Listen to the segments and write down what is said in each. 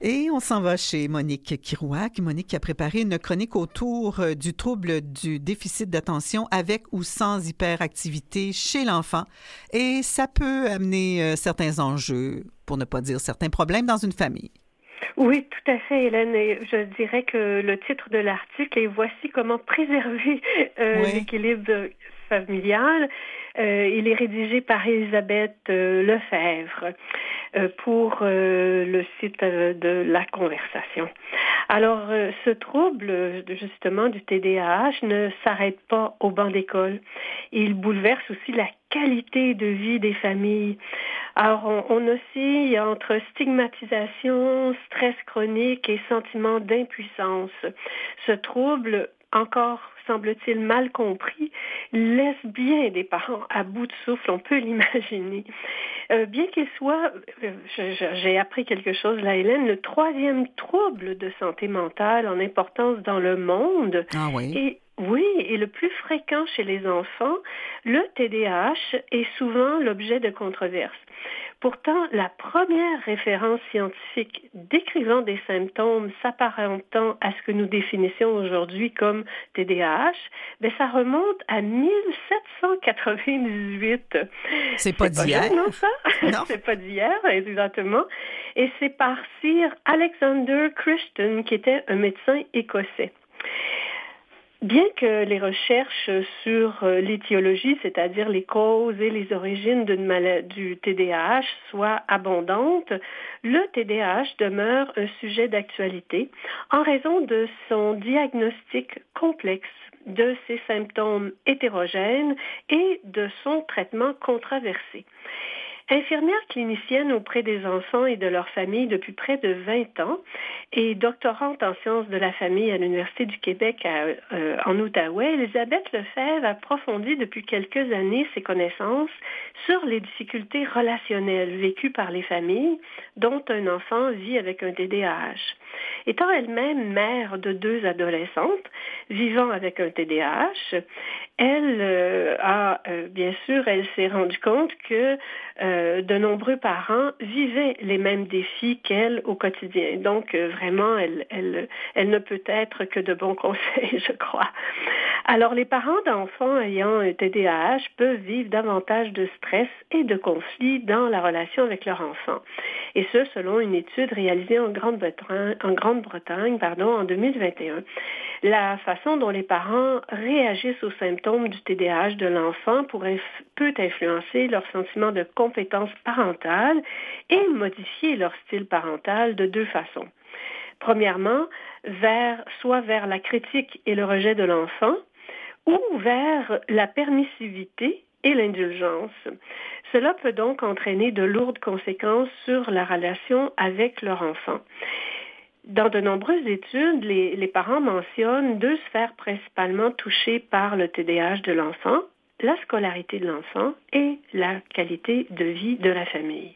Et on s'en va chez Monique Kirouac. Monique qui a préparé une chronique autour du trouble du déficit d'attention avec ou sans hyperactivité chez l'enfant. Et ça peut amener certains enjeux, pour ne pas dire certains problèmes dans une famille. Oui, tout à fait, Hélène. Et je dirais que le titre de l'article est «Voici comment préserver Oui. l'équilibre familial». Il est rédigé par Elisabeth Lefebvre pour le site de La Conversation. Alors, ce trouble, justement, du TDAH ne s'arrête pas au banc d'école. Il bouleverse aussi la qualité de vie des familles. Alors, on oscille entre stigmatisation, stress chronique et sentiment d'impuissance. Ce trouble, encore semble-t-il mal compris, laisse bien des parents à bout de souffle, on peut l'imaginer. Bien qu'il soit, j'ai appris quelque chose là, Hélène, le 3e trouble de santé mentale en importance dans le monde. Ah oui. Et oui, et le plus fréquent chez les enfants, le TDAH est souvent l'objet de controverses. Pourtant, la première référence scientifique décrivant des symptômes s'apparentant à ce que nous définissions aujourd'hui comme TDAH, ça remonte à 1798. C'est pas d'hier. Jeune, non, ça? Non. C'est pas d'hier, exactement. Et c'est par Sir Alexander Crichton, qui était un médecin écossais. Bien que les recherches sur l'étiologie, c'est-à-dire les causes et les origines du TDAH, soient abondantes, le TDAH demeure un sujet d'actualité en raison de son diagnostic complexe, de ses symptômes hétérogènes et de son traitement controversé. Infirmière clinicienne auprès des enfants et de leurs familles depuis près de 20 ans et doctorante en sciences de la famille à l'Université du Québec en Outaouais, Elisabeth Lefebvre approfondit depuis quelques années ses connaissances sur les difficultés relationnelles vécues par les familles dont un enfant vit avec un TDAH. Étant elle-même mère de 2 adolescentes vivant avec un TDAH, elle elle s'est rendue compte que de nombreux parents vivaient les mêmes défis qu'elle au quotidien. Donc, vraiment, elle ne peut être que de bons conseils, je crois. Alors, les parents d'enfants ayant un TDAH peuvent vivre davantage de stress et de conflits dans la relation avec leur enfant. Et ce, selon une étude réalisée en Grande-Bretagne en 2021. La façon dont les parents réagissent aux symptômes du TDAH de l'enfant peut influencer leur sentiment de compétence parentale et modifier leur style parental de 2 façons. Premièrement, soit vers la critique et le rejet de l'enfant, ou vers la permissivité et l'indulgence. Cela peut donc entraîner de lourdes conséquences sur la relation avec leur enfant. Dans de nombreuses études, les parents mentionnent 2 sphères principalement touchées par le TDAH de l'enfant, la scolarité de l'enfant et la qualité de vie de la famille.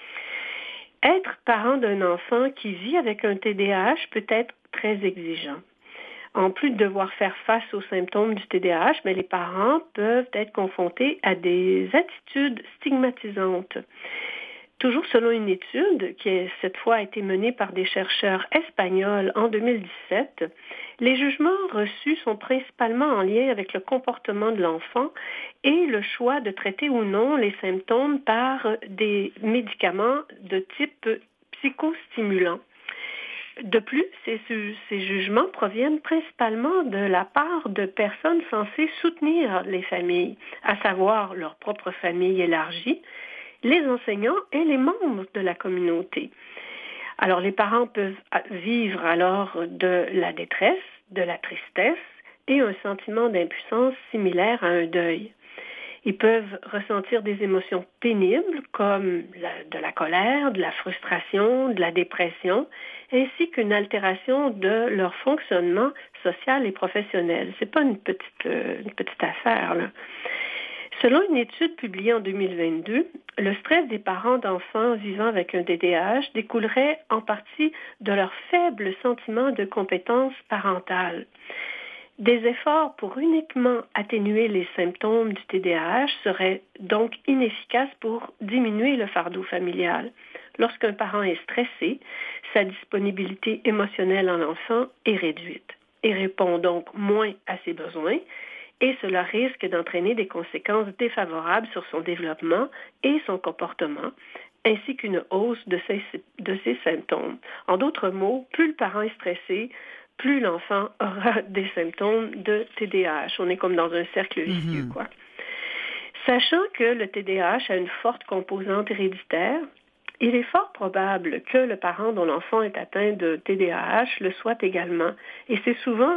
Être parent d'un enfant qui vit avec un TDAH peut être très exigeant. En plus de devoir faire face aux symptômes du TDAH, les parents peuvent être confrontés à des attitudes stigmatisantes. Toujours selon une étude qui, cette fois, a été menée par des chercheurs espagnols en 2017, les jugements reçus sont principalement en lien avec le comportement de l'enfant et le choix de traiter ou non les symptômes par des médicaments de type psychostimulant. De plus, ces jugements proviennent principalement de la part de personnes censées soutenir les familles, à savoir leur propre famille élargie, les enseignants et les membres de la communauté. Alors, les parents peuvent vivre alors de la détresse, de la tristesse et un sentiment d'impuissance similaire à un deuil. Ils peuvent ressentir des émotions pénibles comme de la colère, de la frustration, de la dépression, ainsi qu'une altération de leur fonctionnement social et professionnel. C'est pas une petite affaire, là. Selon une étude publiée en 2022, le stress des parents d'enfants vivant avec un TDAH découlerait en partie de leur faible sentiment de compétence parentale. Des efforts pour uniquement atténuer les symptômes du TDAH seraient donc inefficaces pour diminuer le fardeau familial. lorsqu'un parent est stressé, sa disponibilité émotionnelle en l'enfant est réduite et répond donc moins à ses besoins, et cela risque d'entraîner des conséquences défavorables sur son développement et son comportement, ainsi qu'une hausse de ses symptômes. En d'autres mots, plus le parent est stressé, plus l'enfant aura des symptômes de TDAH. On est comme dans un cercle vicieux, quoi. Sachant que le TDAH a une forte composante héréditaire, il est fort probable que le parent dont l'enfant est atteint de TDAH le soit également. Et c'est souvent,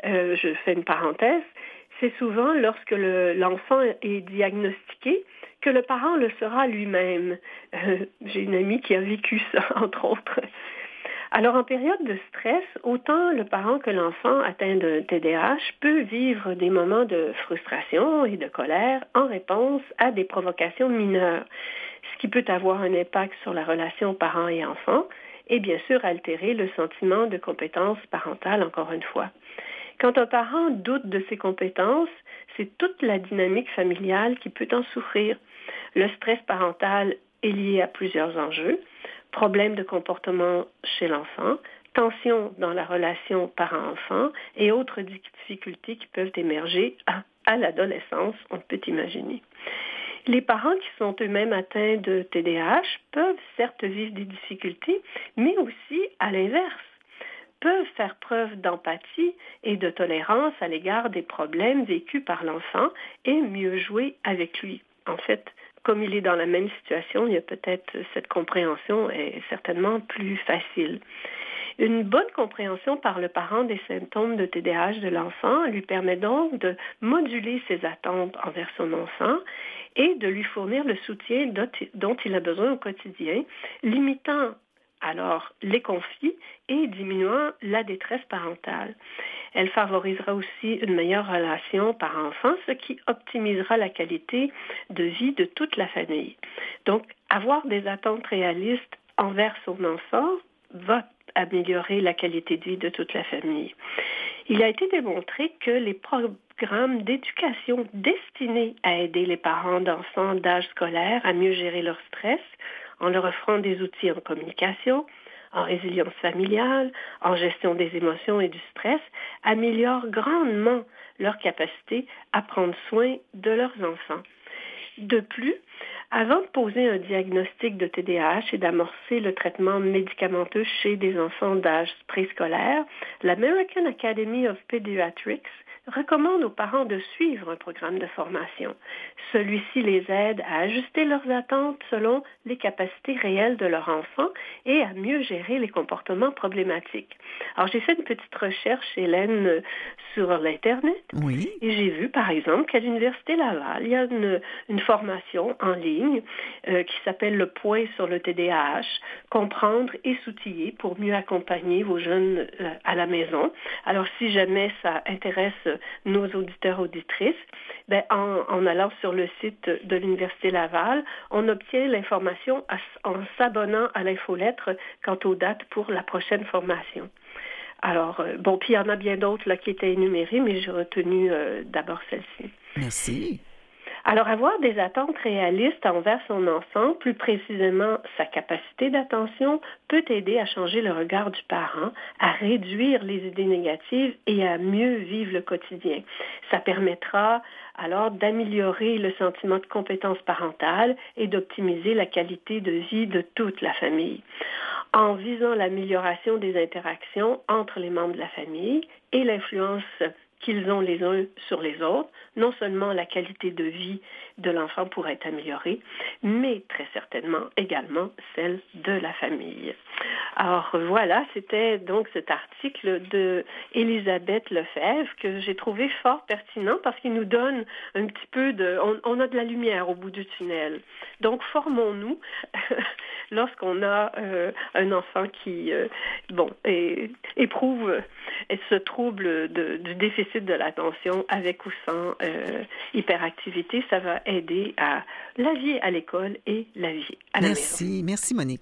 je fais une parenthèse, c'est souvent lorsque l'enfant est diagnostiqué que le parent le sera lui-même. J'ai une amie qui a vécu ça, entre autres. Alors, en période de stress, autant le parent que l'enfant atteint de TDAH peut vivre des moments de frustration et de colère en réponse à des provocations mineures, ce qui peut avoir un impact sur la relation parent et enfant et bien sûr altérer le sentiment de compétence parentale, encore une fois. Quand un parent doute de ses compétences, c'est toute la dynamique familiale qui peut en souffrir. Le stress parental est lié à plusieurs enjeux. Problèmes de comportement chez l'enfant, tensions dans la relation parent-enfant et autres difficultés qui peuvent émerger à l'adolescence, on peut imaginer. Les parents qui sont eux-mêmes atteints de TDAH peuvent certes vivre des difficultés, mais aussi, à l'inverse, peuvent faire preuve d'empathie et de tolérance à l'égard des problèmes vécus par l'enfant et mieux jouer avec lui. En fait, comme il est dans la même situation, il y a peut-être cette compréhension est certainement plus facile. Une bonne compréhension par le parent des symptômes de TDAH de l'enfant lui permet donc de moduler ses attentes envers son enfant et de lui fournir le soutien dont il a besoin au quotidien, limitant alors les conflits et diminuant la détresse parentale. Elle favorisera aussi une meilleure relation parent-enfant, ce qui optimisera la qualité de vie de toute la famille. Donc, avoir des attentes réalistes envers son enfant va améliorer la qualité de vie de toute la famille. Il a été démontré que les programmes d'éducation destinés à aider les parents d'enfants d'âge scolaire à mieux gérer leur stress, en leur offrant des outils en communication, en résilience familiale, en gestion des émotions et du stress, améliorent grandement leur capacité à prendre soin de leurs enfants. De plus, avant de poser un diagnostic de TDAH et d'amorcer le traitement médicamenteux chez des enfants d'âge préscolaire, l'American Academy of Pediatrics recommande aux parents de suivre un programme de formation. Celui-ci les aide à ajuster leurs attentes selon les capacités réelles de leur enfant et à mieux gérer les comportements problématiques. Alors, j'ai fait une petite recherche, Hélène, sur l'Internet. Oui. Et j'ai vu, par exemple, qu'à l'Université Laval, il y a une formation en ligne qui s'appelle le point sur le TDAH, comprendre et s'outiller pour mieux accompagner vos jeunes à la maison. Alors, si jamais ça intéresse nos auditeurs auditrices, en allant sur le site de l'Université Laval, on obtient l'information en s'abonnant à l'infolettre quant aux dates pour la prochaine formation. Alors, puis il y en a bien d'autres là, qui étaient énumérées, mais j'ai retenu d'abord celle-ci. Merci. Alors, avoir des attentes réalistes envers son enfant, plus précisément sa capacité d'attention, peut aider à changer le regard du parent, à réduire les idées négatives et à mieux vivre le quotidien. Ça permettra alors d'améliorer le sentiment de compétence parentale et d'optimiser la qualité de vie de toute la famille. En visant l'amélioration des interactions entre les membres de la famille et l'influence qu'ils ont les uns sur les autres, non seulement la qualité de vie de l'enfant pourrait être améliorée, mais très certainement également celle de la famille. Alors voilà, c'était donc cet article de Elisabeth Lefebvre que j'ai trouvé fort pertinent parce qu'il nous donne un petit peu on a de la lumière au bout du tunnel. Donc formons-nous lorsqu'on a un enfant qui éprouve ce trouble du déficit de l'attention avec ou sans hyperactivité, ça va aider à la vie à l'école et la vie à la maison. Merci Monique.